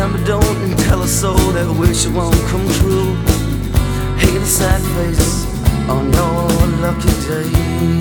but don't tell a soul that wish it won't come true. Hate the sad face on your lucky day.